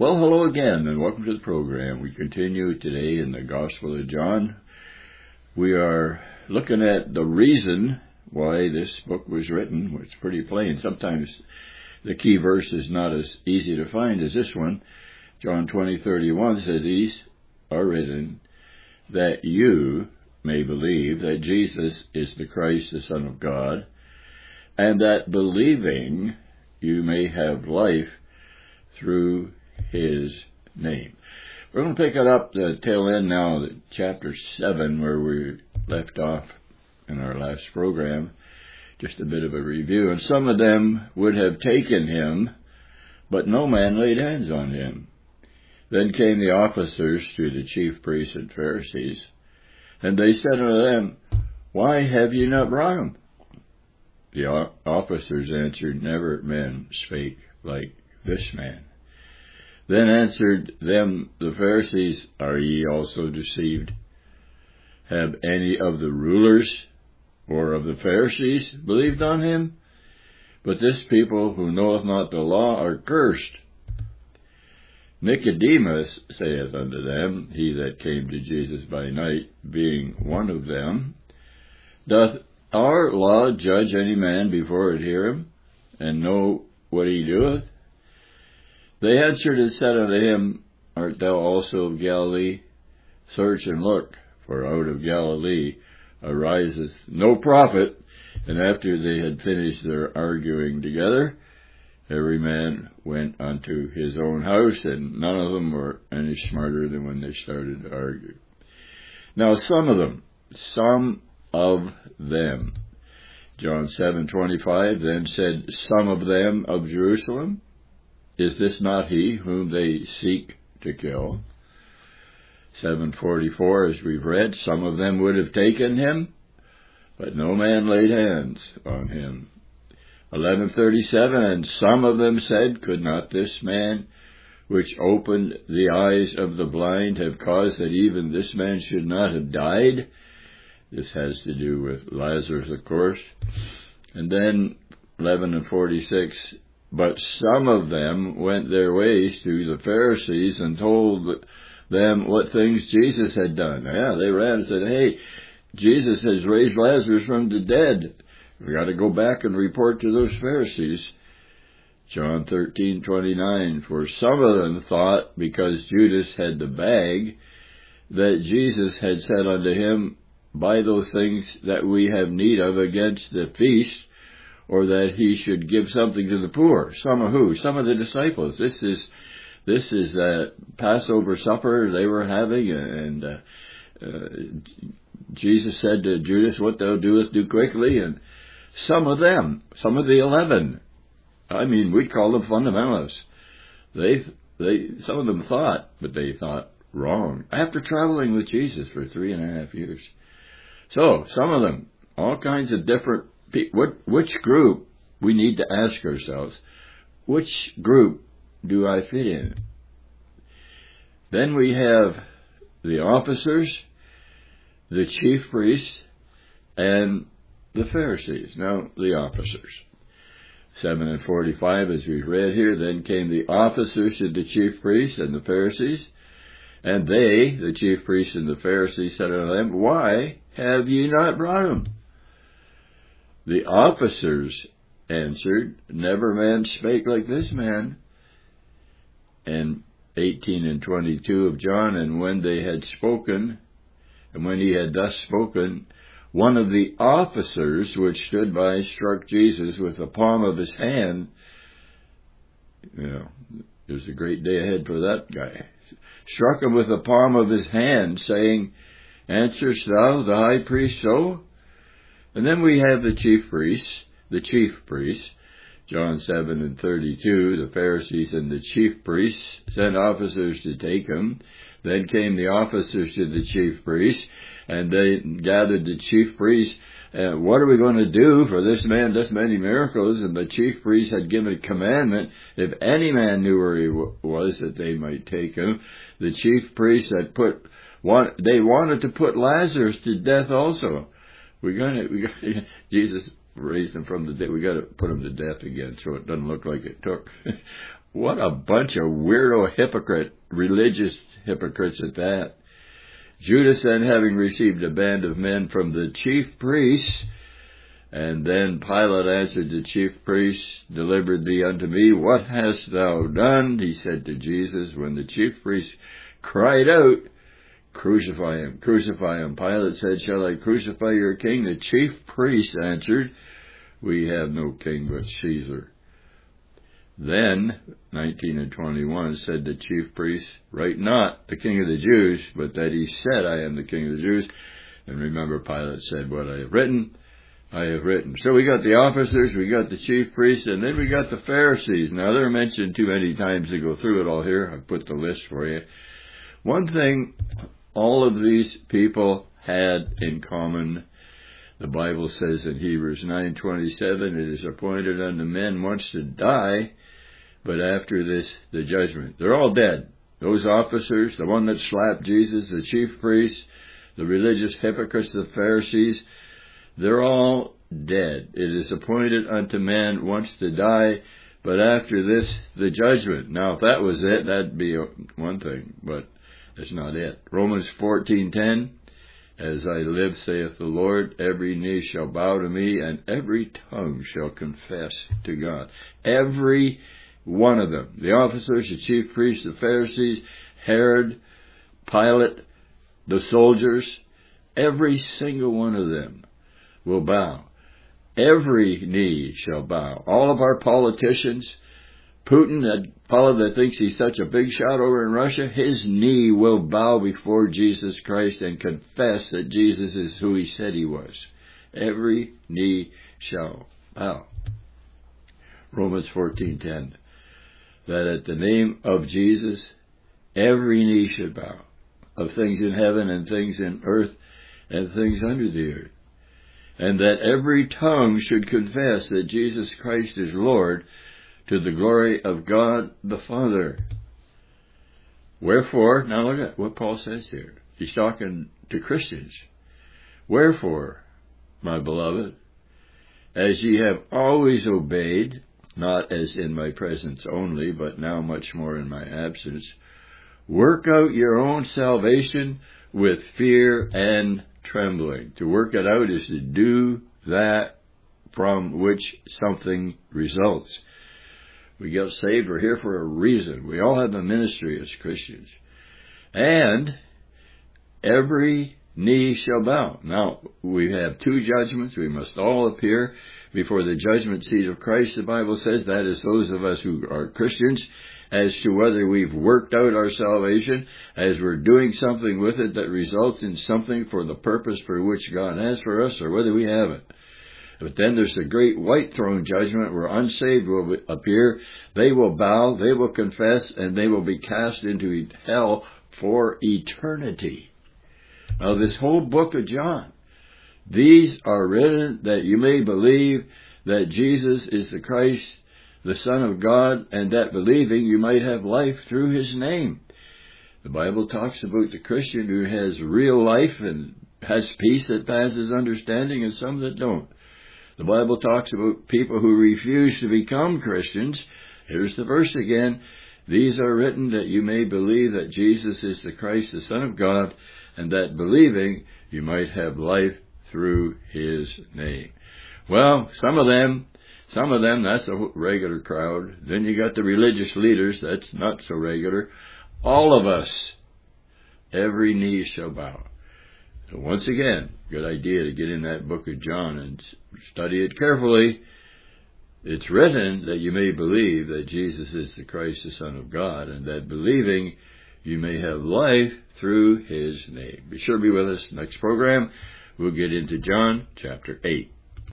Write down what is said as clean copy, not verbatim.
Well, hello again, and welcome to the program. We continue today in the Gospel of John. We are looking at the reason why this book was written. It's pretty plain. Sometimes the key verse is not as easy to find as this one. John 20:31 says, "These are written that you may believe that Jesus is the Christ, the Son of God, and that believing you may have life through His name." We're going to pick it up the tail end now, chapter 7, where we left off in our last program. Just a bit of a review. "And some of them would have taken him, but no man laid hands on him. Then came the officers to the chief priests and Pharisees, and they said unto them, Why have ye not brought him? The officers answered, Never man spake like this man. Then answered them the Pharisees, Are ye also deceived? Have any of the rulers or of the Pharisees believed on him? But this people who knoweth not the law are cursed. Nicodemus saith unto them," he that came to Jesus by night, being one of them, "Doth our law judge any man before it hear him, and know what he doeth?" They answered and said unto him, "Art thou also of Galilee? Search and look, for out of Galilee ariseth no prophet." And after they had finished their arguing together, every man went unto his own house, and none of them were any smarter than when they started to argue. Now some of them, John 7:25, then said some of them of Jerusalem, "Is this not he whom they seek to kill?" 7:44, as we've read, some of them would have taken him, but no man laid hands on him. 11:37, and some of them said, Could not this man which opened the eyes of the blind have caused that even this man should not have died? This has to do with Lazarus, of course. And then 11:46, but some of them went their ways to the Pharisees and told them what things Jesus had done. Yeah, they ran and said, "Hey, Jesus has raised Lazarus from the dead. We got to go back and report to those Pharisees." John 13:29, for some of them thought, because Judas had the bag, that Jesus had said unto him, Buy those things that we have need of against the feast, or that he should give something to the poor. Some of who? Some of the disciples. This is a Passover supper they were having, and Jesus said to Judas, "What thou doest, do quickly." And some of them, some of the 11, I mean, we'd call them fundamentalists. Some of them thought, but they thought wrong, after traveling with Jesus for 3.5 years. So, some of them, all kinds of different people. Which group, we need to ask ourselves, which group do I fit in? Then we have the officers, the chief priests, and the Pharisees. Now, the officers. 7:45, as we've read here, then came the officers to the chief priests and the Pharisees, and they, the chief priests and the Pharisees, said unto them, Why have ye not brought him? The officers answered, Never man spake like this man. And 18 and 22 of John, and when they had spoken, and when he had thus spoken, one of the officers which stood by struck Jesus with the palm of his hand. There's a great day ahead for that guy. Struck him with the palm of his hand, saying, Answerest thou the high priest so? And then we have the chief priests, John 7:32, the Pharisees and the chief priests sent officers to take him. Then came the officers to the chief priests, and they gathered the chief priests. What are we going to do? For this man does many miracles. And the chief priests had given a commandment, if any man knew where he was, that they might take him. The chief priests had they wanted to put Lazarus to death also. Jesus raised him from the dead. We got to put him to death again, so it doesn't look like it took. What a bunch of weirdo religious hypocrites at that. Judas then, having received a band of men from the chief priests, and then Pilate answered the chief priests, delivered thee unto me, what hast thou done? He said to Jesus, when the chief priests cried out, crucify him, crucify him. Pilate said, shall I crucify your king? The chief priests answered, we have no king but Caesar. Then, 19 and 21, said the chief priests, write not the king of the Jews, but that he said, I am the king of the Jews. And remember, Pilate said, what I have written, I have written. So we got the officers, we got the chief priests, and then we got the Pharisees. Now, they're mentioned too many times to go through it all here. I've put the list for you. One thing all of these people had in common, the Bible says in Hebrews 9:27, it is appointed unto men once to die, but after this, the judgment. They're all dead. Those officers, the one that slapped Jesus, the chief priests, the religious hypocrites, the Pharisees, they're all dead. It is appointed unto man once to die, but after this, the judgment. Now, if that was it, that'd be one thing, but that's not it. Romans 14:10, as I live, saith the Lord, every knee shall bow to me, and every tongue shall confess to God. Every one of them. The officers, the chief priests, the Pharisees, Herod, Pilate, the soldiers, every single one of them will bow. Every knee shall bow. All of our politicians, Putin, that fellow that thinks he's such a big shot over in Russia, his knee will bow before Jesus Christ and confess that Jesus is who he said he was. Every knee shall bow. Romans 14:10, that at the name of Jesus, every knee should bow, of things in heaven and things in earth and things under the earth, and that every tongue should confess that Jesus Christ is Lord, to the glory of God the Father. Wherefore, now look at what Paul says here. He's talking to Christians. Wherefore, my beloved, as ye have always obeyed, not as in my presence only, but now much more in my absence, work out your own salvation with fear and trembling. To work it out is to do that from which something results. We get saved, we're here for a reason. We all have a ministry as Christians. And every knee shall bow. Now, we have two judgments. We must all appear before the judgment seat of Christ, the Bible says. That is those of us who are Christians, as to whether we've worked out our salvation, as we're doing something with it that results in something for the purpose for which God has for us, or whether we haven't. But then there's the great white throne judgment where unsaved will appear. They will bow, they will confess, and they will be cast into hell for eternity. Now, this whole book of John, these are written that you may believe that Jesus is the Christ, the Son of God, and that believing you might have life through his name. The Bible talks about the Christian who has real life and has peace that passes understanding, and some that don't. The Bible talks about people who refuse to become Christians. Here's the verse again. These are written that you may believe that Jesus is the Christ, the Son of God, and that believing you might have life through his name. Well, some of them, that's a regular crowd. Then you got the religious leaders, that's not so regular. All of us, every knee shall bow. So once again, good idea to get in that book of John and study it carefully. It's written that you may believe that Jesus is the Christ, the Son of God, and that believing you may have life through his name. Be sure to be with us next program. We'll get into John chapter 8.